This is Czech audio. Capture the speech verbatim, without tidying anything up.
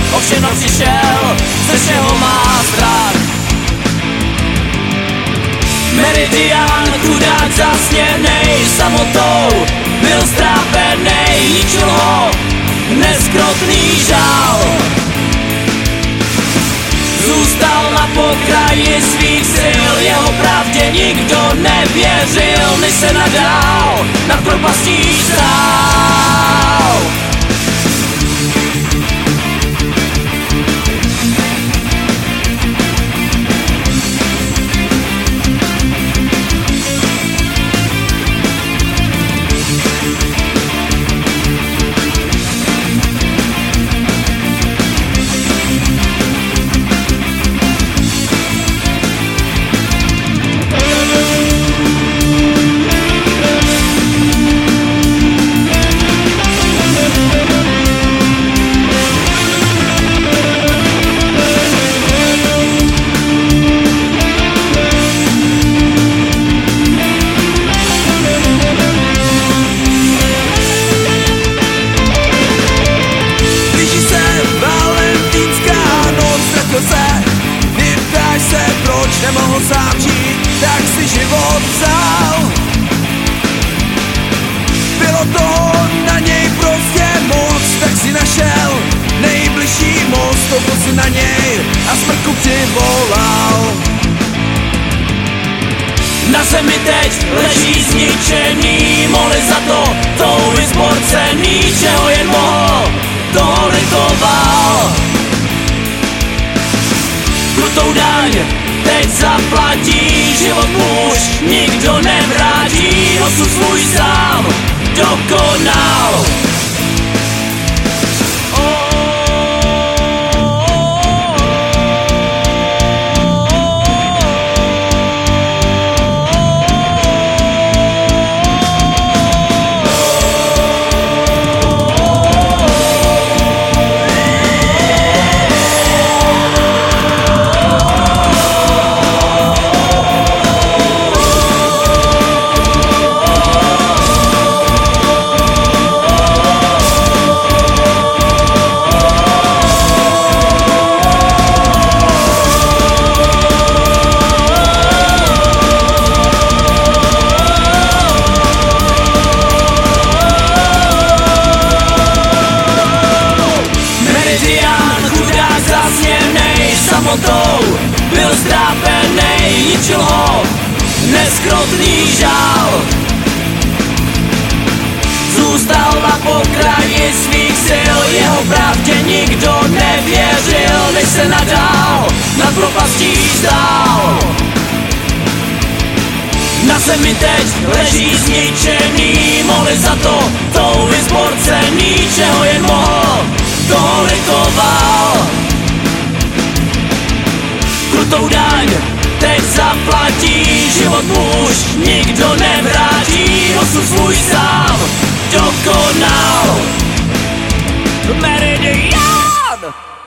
o všechno přišel, ze všeho má strach. Meridian, chudák zasněnej samotou, byl strápenej, ničil ho neskrotný žál. Zůstal na pokraji svých sil, jeho pravdě nikdo nevěřil, než se nadál nad propastí stál. Nemohl sám žít, tak si život vzal. Bylo toho na něj prostě moc, tak si našel nejbližší most, stoupil si na něj a smrku přivolal. Na zemi teď leží zničený, mohli za to tou vyzborcený, čeho jen mohl, toho litoval. Krutou daň teď zaplatí, život muž nikdo nevrátí, osud svůj sám dokonal. Samotou byl strápenej, ničil ho neskrotný žál. Zůstal na pokraji svých sil, jeho pravdě nikdo nevěřil, než se nadál nad propastí stál. Na zemi teď leží zničený, mohli za to tou vyzborcený, čeho jen mohl, toho litoval. Krutou daň teď zaplatí, život muž nikdo nevrátí, osud svůj sám dokonal. Meridian!